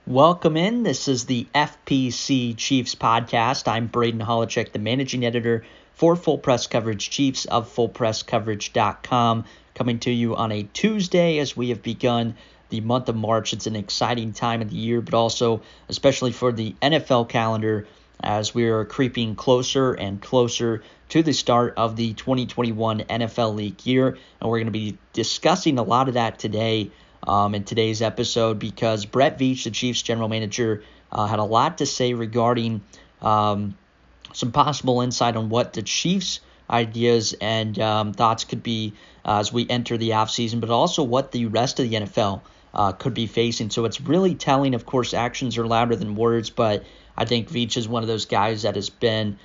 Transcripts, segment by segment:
Welcome in. This is the FPC Chiefs podcast. I'm Braden Holochek, the managing editor for Full Press Coverage Chiefs of FullPressCoverage.com, coming to you on a Tuesday as we have begun the month of March. It's an exciting time of the year, but also especially for the NFL calendar as we are creeping closer and closer to the start of the 2021 NFL League year. And we're going to be discussing a lot of that today in today's episode because Brett Veach, the Chiefs general manager, had a lot to say regarding some possible insight on what the Chiefs' ideas and thoughts could be as we enter the offseason, but also what the rest of the NFL could be facing. So it's really telling. Of course, actions are louder than words, but I think Veach is one of those guys that has been,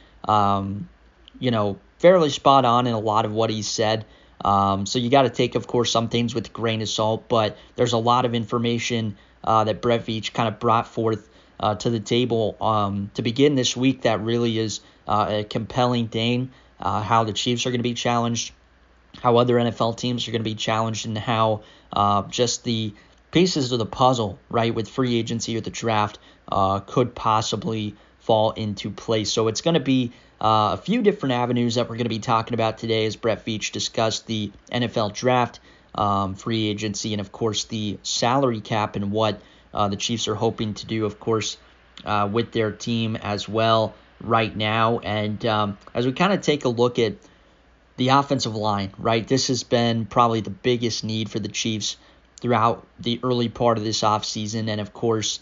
fairly spot on in a lot of what he's said. So you got to take, of course, some things with a grain of salt, but there's a lot of information that Brett Veach kind of brought forth to the table to begin this week that really is a compelling thing, how the Chiefs are going to be challenged, how other NFL teams are going to be challenged, and how just the pieces of the puzzle, right, with free agency or the draft could possibly fall into place. So it's going to be a few different avenues that we're going to be talking about today as Brett Veach discussed the NFL draft, free agency, and, of course, the salary cap and what the Chiefs are hoping to do, of course, with their team as well right now. And as we kind of take a look at the offensive line, right, this has been probably the biggest need for the Chiefs throughout the early part of this offseason. And, of course,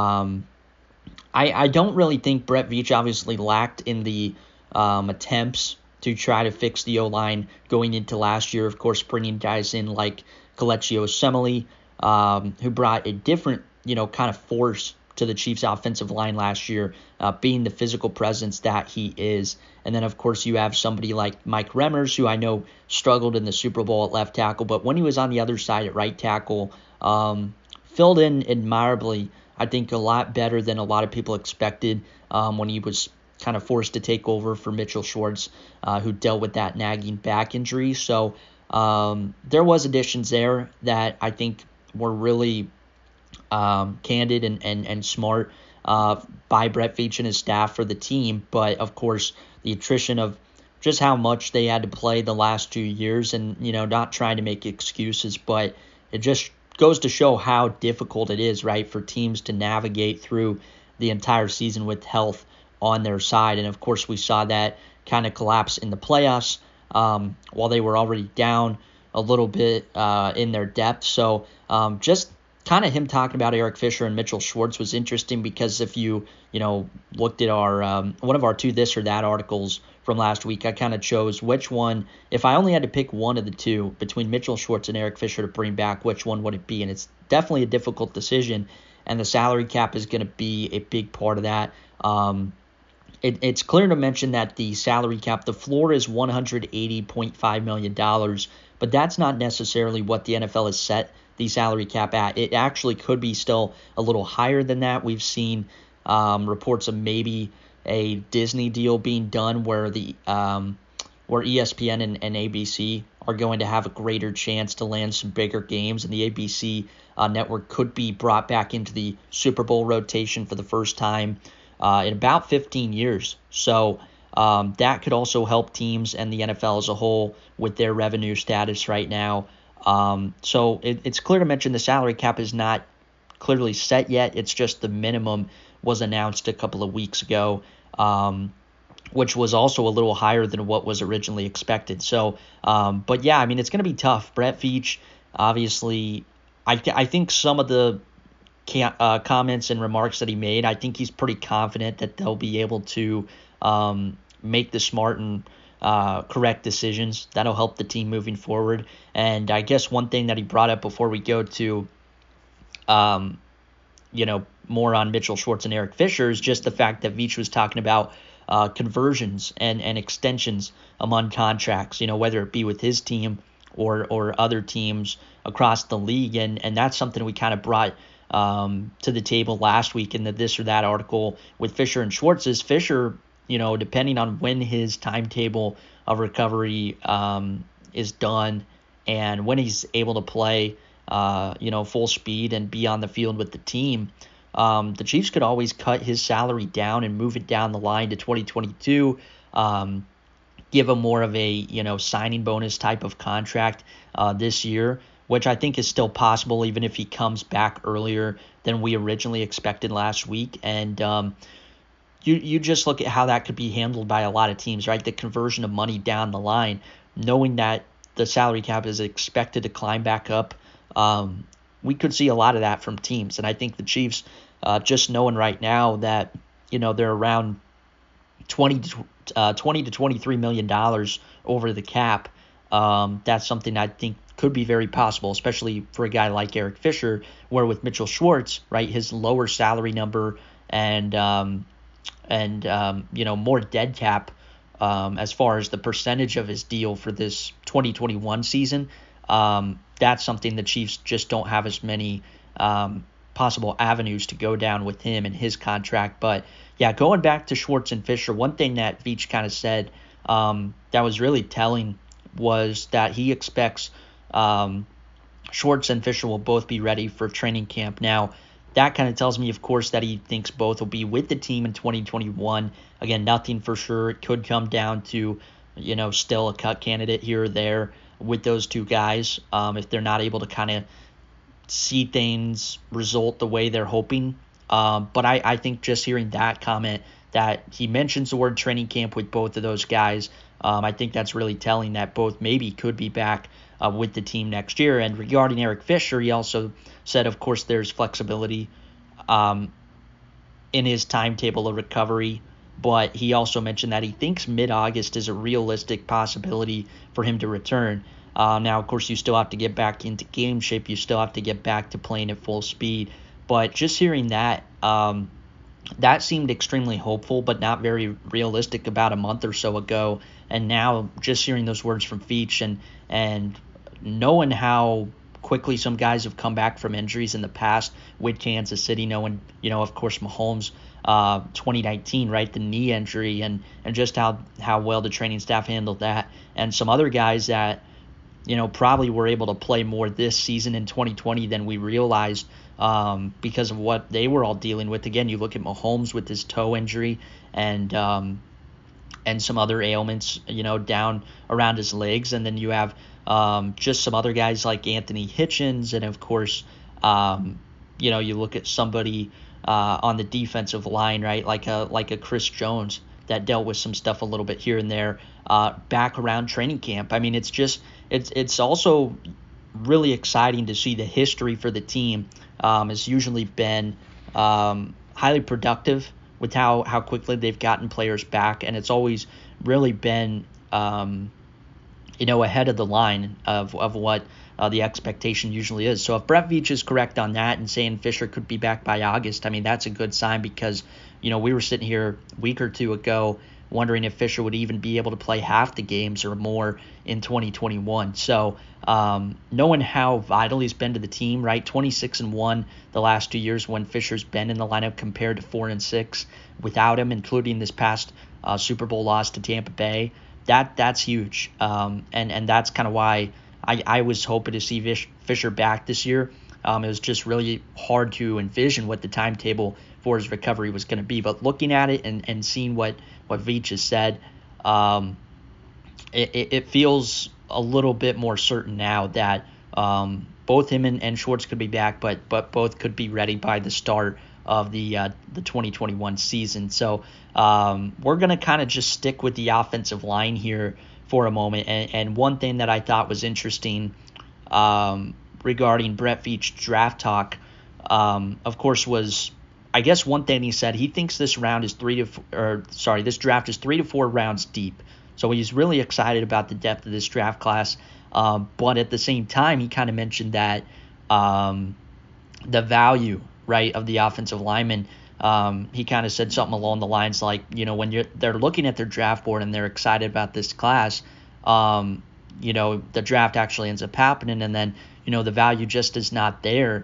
I don't really think Brett Veach obviously lacked in the attempts to try to fix the O-line going into last year. Of course, bringing guys in like Kelechi Osemele, who brought a different, kind of force to the Chiefs' offensive line last year, being the physical presence that he is. And then, of course, you have somebody like Mike Remmers, who I know struggled in the Super Bowl at left tackle, but when he was on the other side at right tackle, filled in admirably. I think a lot better than a lot of people expected when he was kind of forced to take over for Mitchell Schwartz, who dealt with that nagging back injury. So there was additions there that I think were really candid and smart by Brett Veach and his staff for the team. But, of course, the attrition of just how much they had to play the last 2 years and, not trying to make excuses, but it just goes to show how difficult it is, right, for teams to navigate through the entire season with health on their side. And, of course, we saw that kind of collapse in the playoffs while they were already down a little bit in their depth. So just kind of him talking about Eric Fisher and Mitchell Schwartz was interesting because if you, looked at our one of our two this or that articles from last week, I kind of chose which one, if I only had to pick one of the two between Mitchell Schwartz and Eric Fisher to bring back, which one would it be? And it's definitely a difficult decision, and the salary cap is going to be a big part of that. It's clear to mention that the salary cap, the floor is $180.5 million, but that's not necessarily what the NFL has set the salary cap at. It actually could be still a little higher than that. We've seen reports of maybe a Disney deal being done where where ESPN and ABC are going to have a greater chance to land some bigger games, and the ABC network could be brought back into the Super Bowl rotation for the first time in about 15 years. So that could also help teams and the NFL as a whole with their revenue status right now. So it's clear to mention the salary cap is not clearly set yet. It's just the minimum was announced a couple of weeks ago, which was also a little higher than what was originally expected. So, but yeah, I mean, it's going to be tough. Brett Veach, obviously, I think some of the comments and remarks that he made, I think he's pretty confident that they'll be able to make the smart and correct decisions that'll help the team moving forward. And I guess one thing that he brought up before we go to more on Mitchell Schwartz and Eric Fisher is just the fact that Veach was talking about conversions and extensions among contracts, whether it be with his team or other teams across the league. And that's something we kind of brought to the table last week in the This or That article with Fisher and Schwartz. Is Fisher, depending on when his timetable of recovery is done and when he's able to play, full speed and be on the field with the team, the Chiefs could always cut his salary down and move it down the line to 2022. Give him more of a signing bonus type of contract this year, which I think is still possible even if he comes back earlier than we originally expected last week. And you just look at how that could be handled by a lot of teams, right? The conversion of money down the line, knowing that the salary cap is expected to climb back up. We could see a lot of that from teams. And I think the Chiefs, just knowing right now that, they're around $20 to $23 million over the cap, that's something I think could be very possible, especially for a guy like Eric Fisher, where with Mitchell Schwartz, right, his lower salary number and more dead cap as far as the percentage of his deal for this 2021 season, that's something the Chiefs just don't have as many possible avenues to go down with him and his contract. But yeah, going back to Schwartz and Fisher, one thing that Veach kind of said that was really telling was that he expects Schwartz and Fisher will both be ready for training camp. Now, that kind of tells me, of course, that he thinks both will be with the team in 2021. Again, nothing for sure. It could come down to, still a cut candidate here or there with those two guys if they're not able to kind of see things result the way they're hoping. But I think just hearing that comment that he mentions the word training camp with both of those guys, I think that's really telling that both maybe could be back with the team next year. And regarding Eric Fisher, he also said, of course, there's flexibility in his timetable of recovery, but he also mentioned that he thinks mid-August is a realistic possibility for him to return. Now, of course, you still have to get back into game shape. You still have to get back to playing at full speed. But just hearing that, that seemed extremely hopeful, but not very realistic about a month or so ago. And now just hearing those words from Veach and knowing how quickly some guys have come back from injuries in the past with Kansas City, knowing, of course, Mahomes 2019, right, the knee injury, and just how well the training staff handled that. And some other guys that, probably were able to play more this season in 2020 than we realized because of what they were all dealing with. Again, you look at Mahomes with his toe injury and some other ailments, down around his legs. And then you have just some other guys like Anthony Hitchens. And, of course, you look at somebody on the defensive line, right, like a Chris Jones that dealt with some stuff a little bit here and there back around training camp. I mean, it's also really exciting to see the history for the team has usually been highly productive with how quickly they've gotten players back, and it's always really been ahead of the line of what the expectation usually is. So if Brett Veach is correct on that and saying Fisher could be back by August, I mean, that's a good sign because, we were sitting here a week or two ago wondering if Fisher would even be able to play half the games or more in 2021. So knowing how vital he's been to the team, right, 26-1 the last 2 years when Fisher's been in the lineup compared to 4-6 without him, including this past Super Bowl loss to Tampa Bay, that's huge. And that's kind of why I was hoping to see Fisher back this year. It was just really hard to envision what the timetable for his recovery was going to be. But looking at it and seeing what Veach has said, it feels a little bit more certain now that both him and Schwartz could be back, but both could be ready by the start of the 2021 season. So we're going to kind of just stick with the offensive line here for a moment. And one thing that I thought was interesting regarding Brett Veach draft talk, of course, was I guess one thing he said, he thinks this draft is 3 to 4 rounds deep. So he's really excited about the depth of this draft class. But at the same time, he kind of mentioned that the value, right, of the offensive lineman, he kind of said something along the lines like, when they're looking at their draft board and they're excited about this class, the draft actually ends up happening, and then, the value just is not there,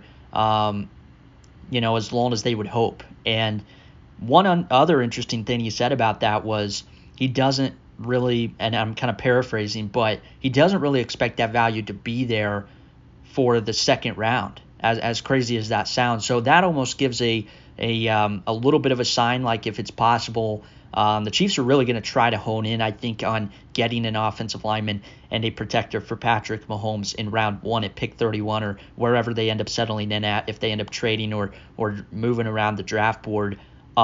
as long as they would hope. And one other interesting thing he said about that was he doesn't really, and I'm kind of paraphrasing, but he doesn't really expect that value to be there for the second round, as crazy as that sounds. So that almost gives a a little bit of a sign, like if it's possible. The Chiefs are really going to try to hone in, I think, on getting an offensive lineman and a protector for Patrick Mahomes in round 1 at pick 31 or wherever they end up settling in at, if they end up trading or moving around the draft board.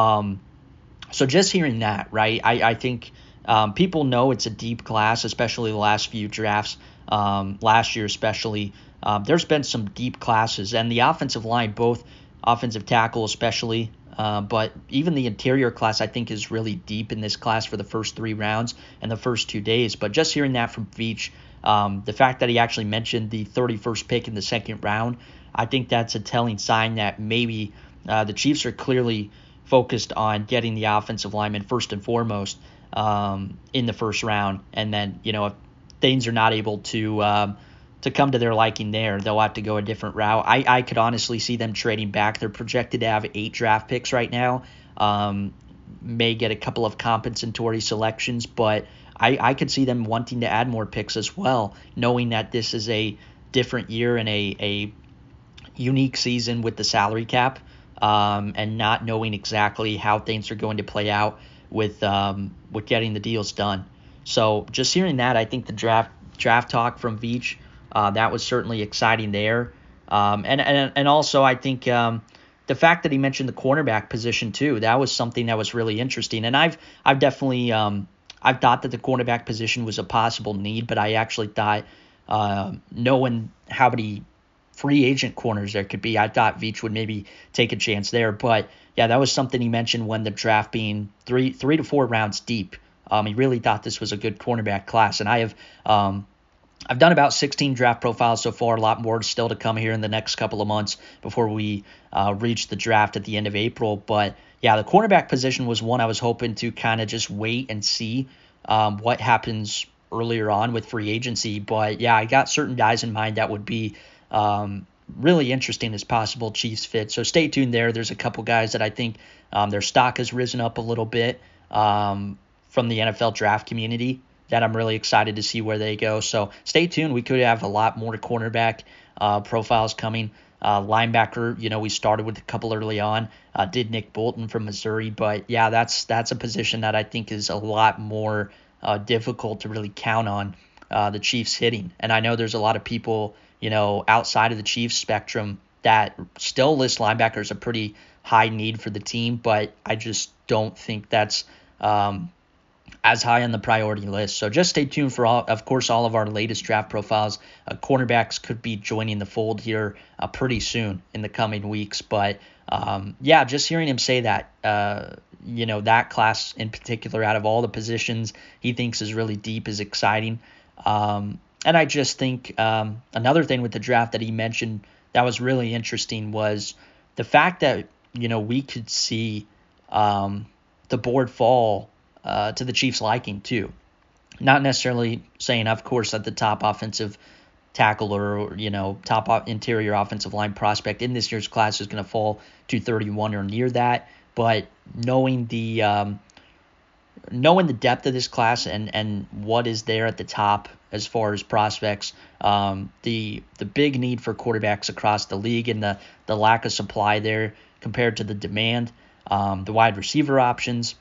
So just hearing that, right, I think people know it's a deep class, especially the last few drafts, last year especially. There's been some deep classes, and the offensive line, both offensive tackle especially, but even the interior class, I think, is really deep in this class for the first 3 rounds and the first 2 days. But just hearing that from Veach, the fact that he actually mentioned the 31st pick in the second round, I think that's a telling sign that maybe the Chiefs are clearly focused on getting the offensive lineman first and foremost in the first round. And then, if things are not able to come to their liking there, they'll have to go a different route. I could honestly see them trading back. They're projected to have 8 draft picks right now. May get a couple of compensatory selections, but I could see them wanting to add more picks as well, knowing that this is a different year and a unique season with the salary cap, and not knowing exactly how things are going to play out with getting the deals done. So just hearing that, I think the draft talk from Veach, that was certainly exciting there. And also I think the fact that he mentioned the cornerback position too, that was something that was really interesting. And I've definitely I've thought that the cornerback position was a possible need, but I actually thought knowing how many free agent corners there could be, I thought Veach would maybe take a chance there. But yeah, that was something he mentioned when the draft being 3 to 4 rounds deep. He really thought this was a good cornerback class, and I've done about 16 draft profiles so far, a lot more still to come here in the next couple of months before we reach the draft at the end of April. But yeah, the cornerback position was one I was hoping to kind of just wait and see what happens earlier on with free agency. But yeah, I got certain guys in mind that would be really interesting as possible Chiefs fit. So stay tuned there. There's a couple guys that I think their stock has risen up a little bit from the NFL draft community that I'm really excited to see where they go. So stay tuned. We could have a lot more cornerback profiles coming. Linebacker, we started with a couple early on. Did Nick Bolton from Missouri. But yeah, that's a position that I think is a lot more difficult to really count on the Chiefs hitting. And I know there's a lot of people, outside of the Chiefs spectrum that still list linebacker as a pretty high need for the team, but I just don't think that's as high on the priority list. So just stay tuned for, all of our latest draft profiles. Cornerbacks could be joining the fold here pretty soon in the coming weeks. But yeah, just hearing him say that, that class in particular, out of all the positions he thinks is really deep, is exciting. And I just think another thing with the draft that he mentioned that was really interesting was the fact that, we could see the board fall to the Chiefs' liking too. Not necessarily saying, of course, that the top offensive tackle or top interior offensive line prospect in this year's class is going to fall to 31 or near that, but knowing the depth of this class and what is there at the top as far as prospects, the big need for quarterbacks across the league and the lack of supply there compared to the demand, the wide receiver options.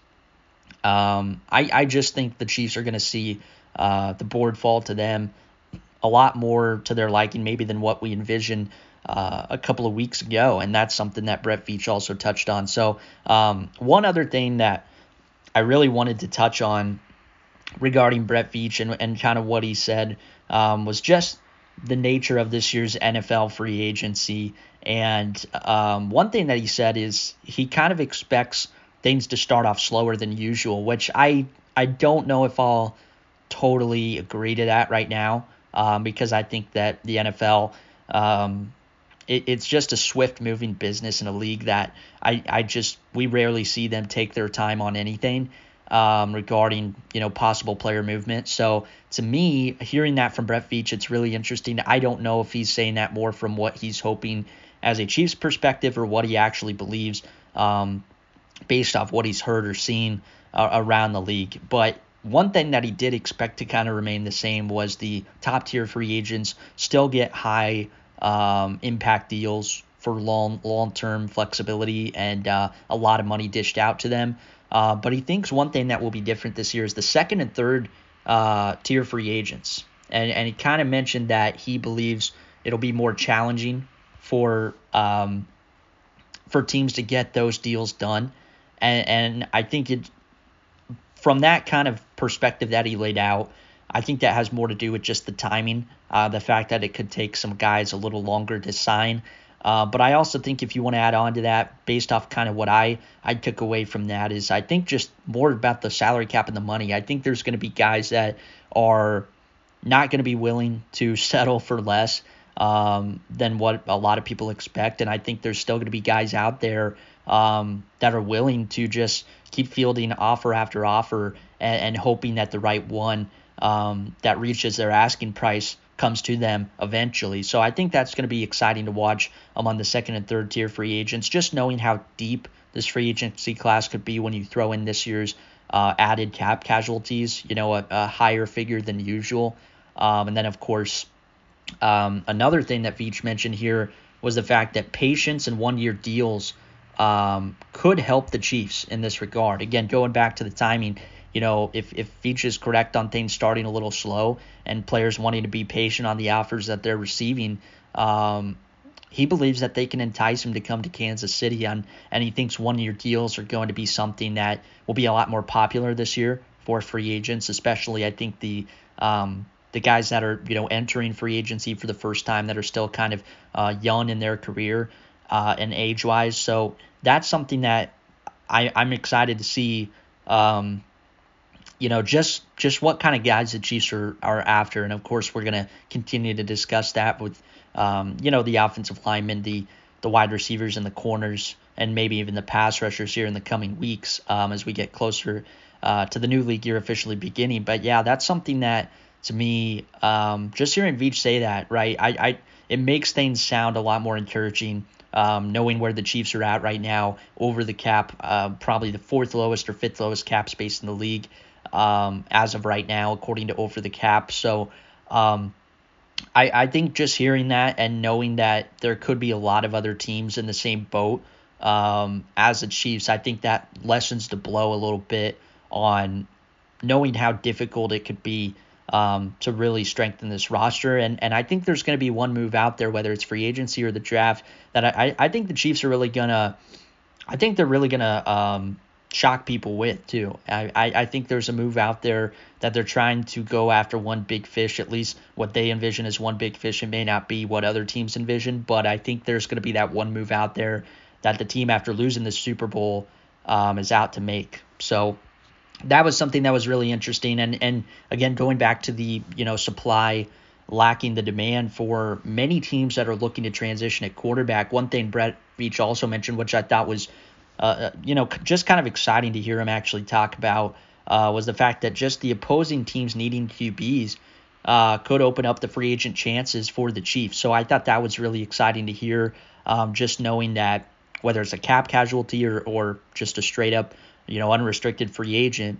I just think the Chiefs are going to see the board fall to them a lot more to their liking maybe than what we envisioned a couple of weeks ago, and that's something that Brett Veach also touched on. So one other thing that I really wanted to touch on regarding Brett Veach and kind of what he said was just the nature of this year's NFL free agency. And one thing that he said is he kind of expects things to start off slower than usual, which I don't know if I'll totally agree to that right now, because I think that the NFL, it's just a swift-moving business in a league that we rarely see them take their time on anything regarding possible player movement. So to me, hearing that from Brett Veach, it's really interesting. I don't know if he's saying that more from what he's hoping as a Chiefs perspective or what he actually believes, based off what he's heard or seen around the league. But one thing that he did expect to kind of remain the same was the top tier free agents still get high impact deals for long-term flexibility and a lot of money dished out to them. But he thinks one thing that will be different this year is the second and third tier free agents. And he kind of mentioned that he believes it'll be more challenging for teams to get those deals done. And I think from that kind of perspective that he laid out, I think that has more to do with just the timing, the fact that it could take some guys a little longer to sign. But I also think if you want to add on to that, based off kind of what I took away from that, is I think just more about the salary cap and the money. I think there's going to be guys that are not going to be willing to settle for less than what a lot of people expect. And I think there's still going to be guys out there that are willing to just keep fielding offer after offer and hoping that the right one that reaches their asking price comes to them eventually. So I think that's going to be exciting to watch among the second and third tier free agents, just knowing how deep this free agency class could be when you throw in this year's added cap casualties, a higher figure than usual. And then, of course, another thing that Veach mentioned here was the fact that patience and one-year deals could help the Chiefs in this regard. Again, going back to the timing, if Veach is correct on things starting a little slow and players wanting to be patient on the offers that they're receiving, he believes that they can entice him to come to Kansas City, and he thinks one-year deals are going to be something that will be a lot more popular this year for free agents, especially I think the guys that are entering free agency for the first time that are still kind of young in their career and age-wise. So that's something that I'm excited to see. Just what kind of guys the Chiefs are after. And, of course, we're going to continue to discuss that with, the offensive linemen, the wide receivers and the corners, and maybe even the pass rushers here in the coming weeks as we get closer to the new league year officially beginning. But, yeah, that's something that, to me, just hearing Veach say that, right, it makes things sound a lot more encouraging. Knowing where the Chiefs are at right now over the cap, probably the fourth lowest or fifth lowest cap space in the league as of right now, according to Over the Cap. So I think just hearing that and knowing that there could be a lot of other teams in the same boat as the Chiefs, I think that lessens the blow a little bit on knowing how difficult it could be to really strengthen this roster. And I think there's going to be one move out there, whether it's free agency or the draft, that I think the Chiefs are really going to – I think they're really going to shock people with too. I think there's a move out there that they're trying to go after one big fish, at least what they envision as one big fish. It may not be what other teams envision, but I think there's going to be that one move out there that the team, after losing the Super Bowl, is out to make. So that was something that was really interesting. And again, going back to the supply lacking the demand for many teams that are looking to transition at quarterback. One thing Brett Veach also mentioned, which I thought was just kind of exciting to hear him actually talk about, was the fact that just the opposing teams needing QBs could open up the free agent chances for the Chiefs. So I thought that was really exciting to hear, just knowing that whether it's a cap casualty or just a straight up, unrestricted free agent,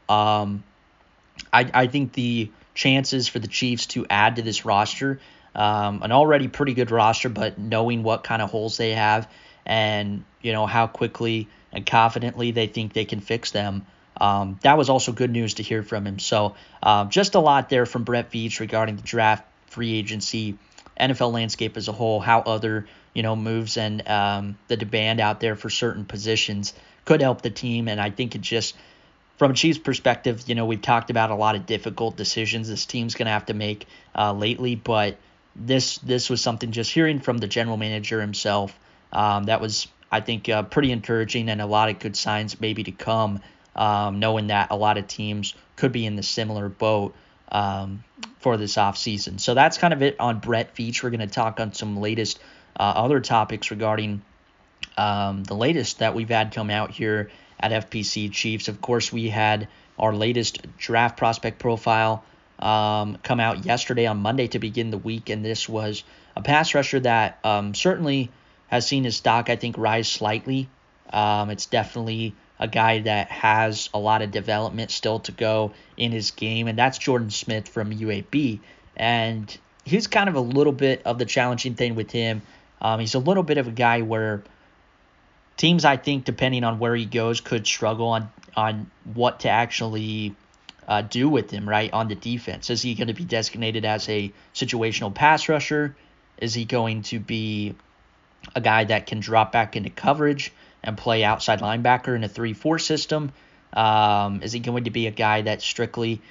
I think the chances for the Chiefs to add to this roster, an already pretty good roster, but knowing what kind of holes they have and how quickly and confidently they think they can fix them. That was also good news to hear from him. So just a lot there from Brett Veach regarding the draft, free agency, NFL landscape as a whole, how other moves and the demand out there for certain positions could help the team. And I think it just, from a Chiefs perspective, we've talked about a lot of difficult decisions this team's going to have to make lately, but this was something, just hearing from the general manager himself, that was, I think, pretty encouraging, and a lot of good signs maybe to come, knowing that a lot of teams could be in the similar boat for this offseason. So that's kind of it on Brett Veach. We're going to talk on some latest other topics regarding the latest that we've had come out here at FPC Chiefs. Of course, we had our latest draft prospect profile come out yesterday on Monday to begin the week, and this was a pass rusher that certainly has seen his stock, I think, rise slightly. It's definitely a guy that has a lot of development still to go in his game, and that's Jordan Smith from UAB. And he's kind of a little bit of the challenging thing with him. He's a little bit of a guy where teams, I think, depending on where he goes, could struggle on what to actually do with him, right, on the defense. Is he going to be designated as a situational pass rusher? Is he going to be a guy that can drop back into coverage and play outside linebacker in a 3-4 system? Is he going to be a guy that strictly,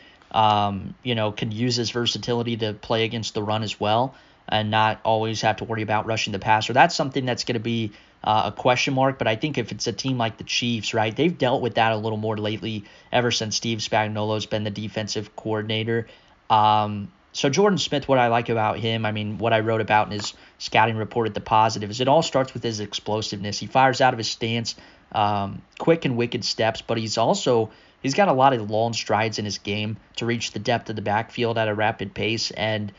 can use his versatility to play against the run as well and not always have to worry about rushing the passer? That's something that's going to be a question mark, but I think if it's a team like the Chiefs, right, they've dealt with that a little more lately ever since Steve Spagnuolo's been the defensive coordinator. So Jordan Smith, what I like about him, I mean, what I wrote about in his scouting report at the Positives, it all starts with his explosiveness. He fires out of his stance, quick and wicked steps, but he's got a lot of long strides in his game to reach the depth of the backfield at a rapid pace. And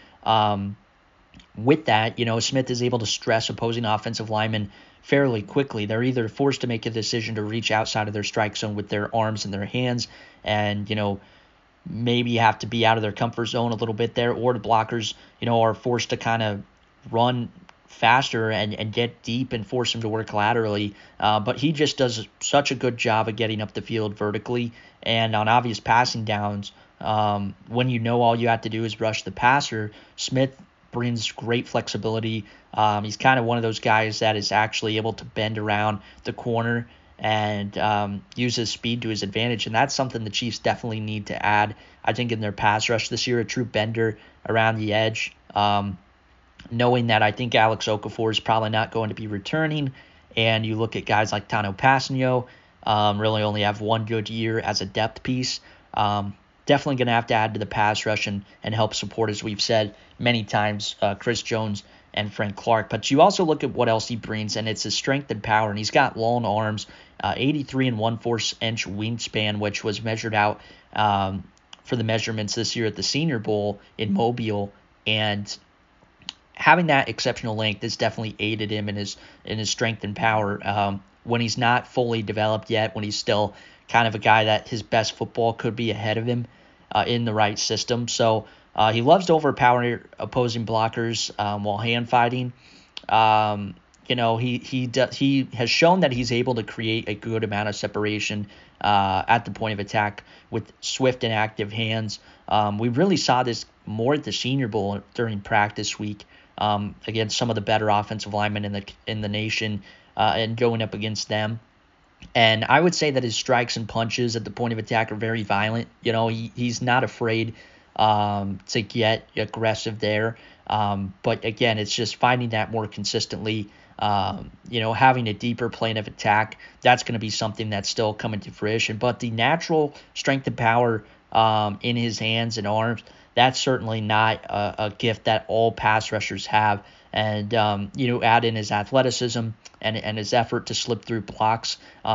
with that, Smith is able to stress opposing offensive linemen fairly quickly. They're either forced to make a decision to reach outside of their strike zone with their arms and their hands and, maybe have to be out of their comfort zone a little bit there, or the blockers, are forced to kind of run faster and get deep and force him to work laterally. But he just does such a good job of getting up the field vertically and on obvious passing downs. When all you have to do is rush the passer, Smith brings great flexibility. He's kind of one of those guys that is actually able to bend around the corner and use his speed to his advantage. And that's something the Chiefs definitely need to add, I think, in their pass rush this year, a true bender around the edge. Knowing that I think Alex Okafor is probably not going to be returning, and you look at guys like Tano Passanio, really only have one good year as a depth piece. Definitely going to have to add to the pass rush and help support, as we've said many times, Chris Jones and Frank Clark. But you also look at what else he brings, and it's his strength and power. And he's got long arms, 83 and 1/4 inch wingspan, which was measured out for the measurements this year at the Senior Bowl in Mobile. And having that exceptional length has definitely aided him in his strength and power. When he's not fully developed yet, when he's still kind of a guy that his best football could be ahead of him in the right system. So he loves to overpower opposing blockers while hand fighting. He has shown that he's able to create a good amount of separation at the point of attack with swift and active hands. We really saw this more at the Senior Bowl during practice week against some of the better offensive linemen in the nation and going up against them. And I would say that his strikes and punches at the point of attack are very violent. He's not afraid to get aggressive there. But again, it's just finding that more consistently. Having a deeper plane of attack, that's going to be something that's still coming to fruition. But the natural strength and power in his hands and arms, that's certainly not a gift that all pass rushers have. And, add in his athleticism and his effort to slip through blocks,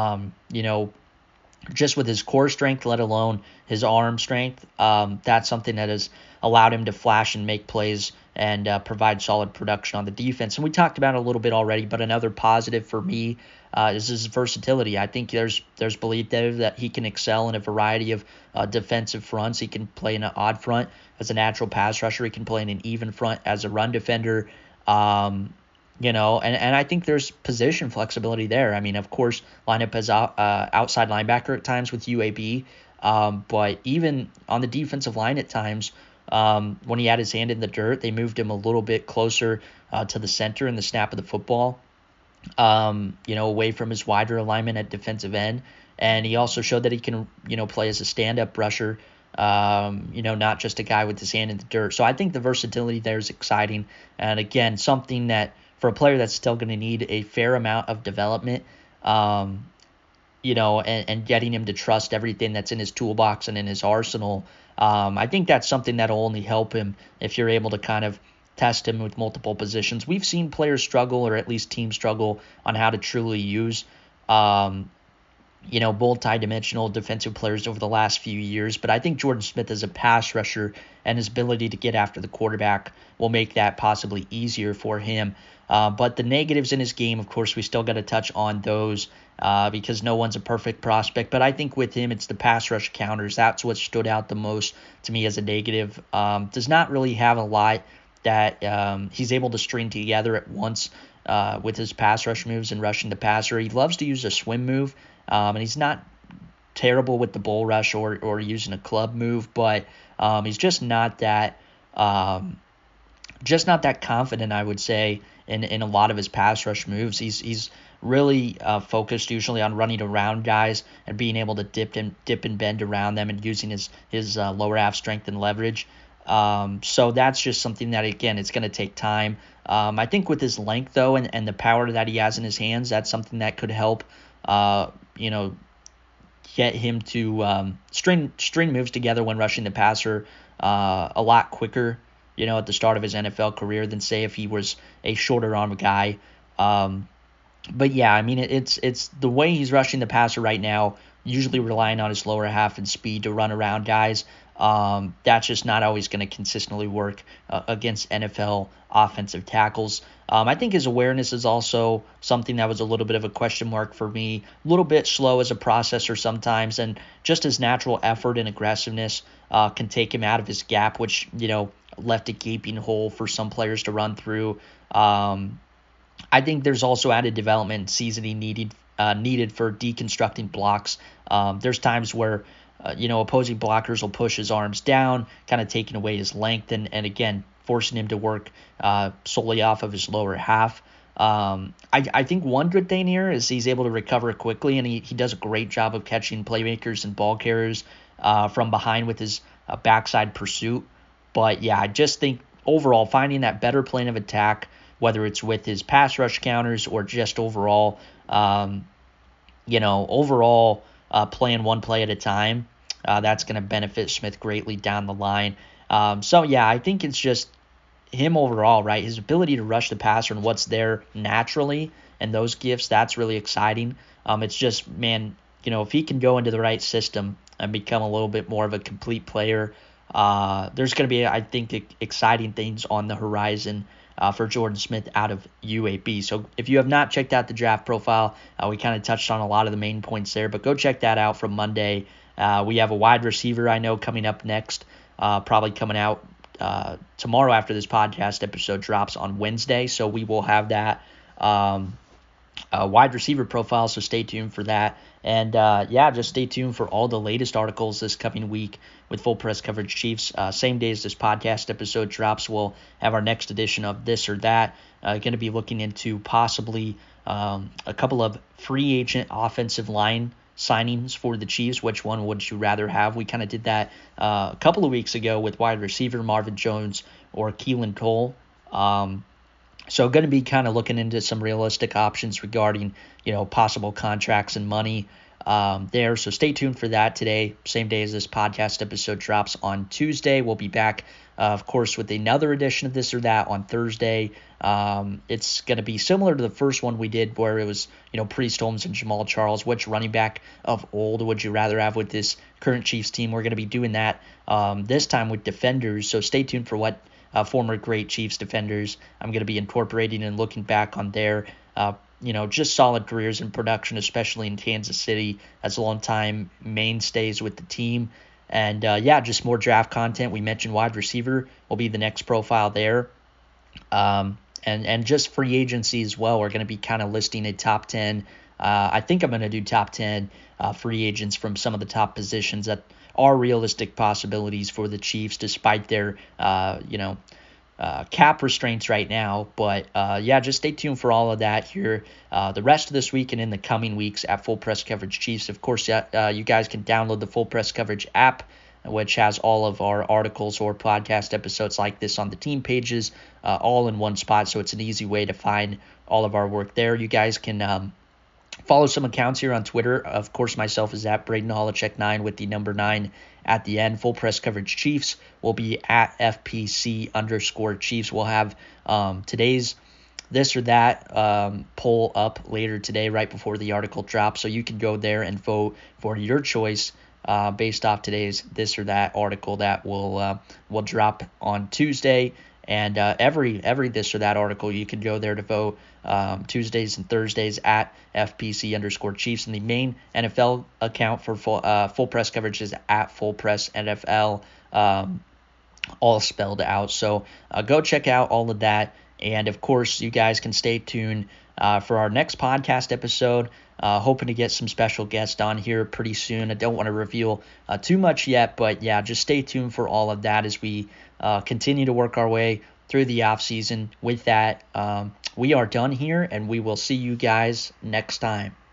just with his core strength, let alone his arm strength, that's something that has allowed him to flash and make plays and provide solid production on the defense. And we talked about it a little bit already, but another positive for me is his versatility. I think there's belief there that he can excel in a variety of defensive fronts. He can play in an odd front as a natural pass rusher. He can play in an even front as a run defender. And I think there's position flexibility there. I mean, of course, line up as outside linebacker at times with UAB, but even on the defensive line at times, when he had his hand in the dirt, they moved him a little bit closer to the center in the snap of the football, away from his wider alignment at defensive end. And he also showed that he can, play as a stand-up rusher, not just a guy with his hand in the dirt. So I think the versatility there is exciting. And again, something that for a player that's still going to need a fair amount of development, and getting him to trust everything that's in his toolbox and in his arsenal. I think that's something that'll only help him if you're able to kind of test him with multiple positions. We've seen players struggle, or at least teams struggle, on how to truly use multi-dimensional defensive players over the last few years. But I think Jordan Smith as a pass rusher and his ability to get after the quarterback will make that possibly easier for him. But the negatives in his game, of course, we still got to touch on those because no one's a perfect prospect. But I think with him, it's the pass rush counters. That's what stood out the most to me as a negative. Does not really have a lot that he's able to string together at once with his pass rush moves and rushing the passer. He loves to use a swim move, and he's not terrible with the bull rush or using a club move, but he's just not that confident, I would say, in a lot of his pass rush moves. He's really focused usually on running around guys and being able to dip and bend around them and using his lower half strength and leverage. So that's just something that, again, it's going to take time. I think with his length, though, and the power that he has in his hands, that's something that could help, get him to string moves together when rushing the passer a lot quicker, at the start of his NFL career than, say, if he was a shorter arm guy. But yeah, I mean, it's the way he's rushing the passer right now, usually relying on his lower half and speed to run around guys. That's just not always going to consistently work against NFL offensive tackles. I think his awareness is also something that was a little bit of a question mark for me. A little bit slow as a processor sometimes, and just his natural effort and aggressiveness can take him out of his gap, which, left a gaping hole for some players to run through. I think there's also added development and seasoning needed for deconstructing blocks. There's times where opposing blockers will push his arms down, kind of taking away his length, and again, forcing him to work solely off of his lower half. I think one good thing here is he's able to recover quickly, and he does a great job of catching playmakers and ball carriers from behind with his backside pursuit. But yeah, I just think overall finding that better plane of attack, whether it's with his pass rush counters or just overall, playing one play at a time, that's going to benefit Smith greatly down the line. So yeah, I think it's just him overall, right? His ability to rush the passer and what's there naturally and those gifts, that's really exciting. It's just, man, if he can go into the right system and become a little bit more of a complete player, there's going to be, I think, exciting things on the horizon for Jordan Smith out of UAB. So if you have not checked out the draft profile, we kind of touched on a lot of the main points there, but go check that out from Monday. We have a wide receiver I know coming up next, probably coming out tomorrow after this podcast episode drops on Wednesday. So we will have that wide receiver profile, so stay tuned for that. And just stay tuned for all the latest articles this coming week with Full Press Coverage Chiefs. Same day as this podcast episode drops, we'll have our next edition of This or That. Going to be looking into possibly a couple of free agent offensive line signings for the Chiefs. Which one would you rather have? We kind of did that a couple of weeks ago with wide receiver Marvin Jones or Keelan Cole. So going to be kind of looking into some realistic options regarding, possible contracts and money there. So stay tuned for that today, same day as this podcast episode drops on Tuesday. We'll be back, of course, with another edition of This or That on Thursday. It's going to be similar to the first one we did where it was, Priest Holmes and Jamal Charles. Which running back of old would you rather have with this current Chiefs team? We're going to be doing that this time with defenders. So stay tuned for what former great Chiefs defenders I'm going to be incorporating and looking back on their, just solid careers in production, especially in Kansas City as long-time mainstays with the team. And, just more draft content. We mentioned wide receiver will be the next profile there. And just free agency as well. We're going to be kind of listing a top 10. I think I'm going to do top 10 free agents from some of the top positions that are realistic possibilities for the Chiefs despite their, cap restraints right now. But, just stay tuned for all of that here the rest of this week and in the coming weeks at Full Press Coverage Chiefs. Of course, you guys can download the Full Press Coverage app, which has all of our articles or podcast episodes like this on the team pages, all in one spot. So it's an easy way to find all of our work there. You guys can follow some accounts here on Twitter. Of course, myself is at Braden Holochek 9 with the number 9 at the end. Full Press Coverage Chiefs will be at FPC_Chiefs. We'll have today's This or That poll up later today right before the article drops. So you can go there and vote for your choice based off today's This or That article that will drop on Tuesday. And every This or That article, you can go there to vote Tuesdays and Thursdays at FPC_Chiefs. And the main NFL account for full press coverage is at Full Press NFL, all spelled out. So go check out all of that. And, of course, you guys can stay tuned for our next podcast episode. Hoping to get some special guests on here pretty soon. I don't want to reveal too much yet, but yeah, just stay tuned for all of that as we continue to work our way through the off season. With that, we are done here, and we will see you guys next time.